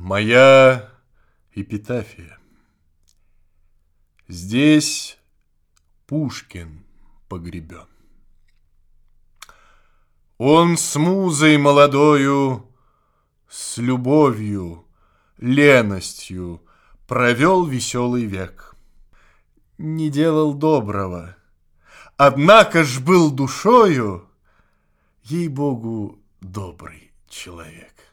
Моя эпитафия. Здесь Пушкин погребен. Он с музой молодою, с любовью, леностью провел веселый век. Не делал доброго, однако ж был душою, ей-богу, добрый человек.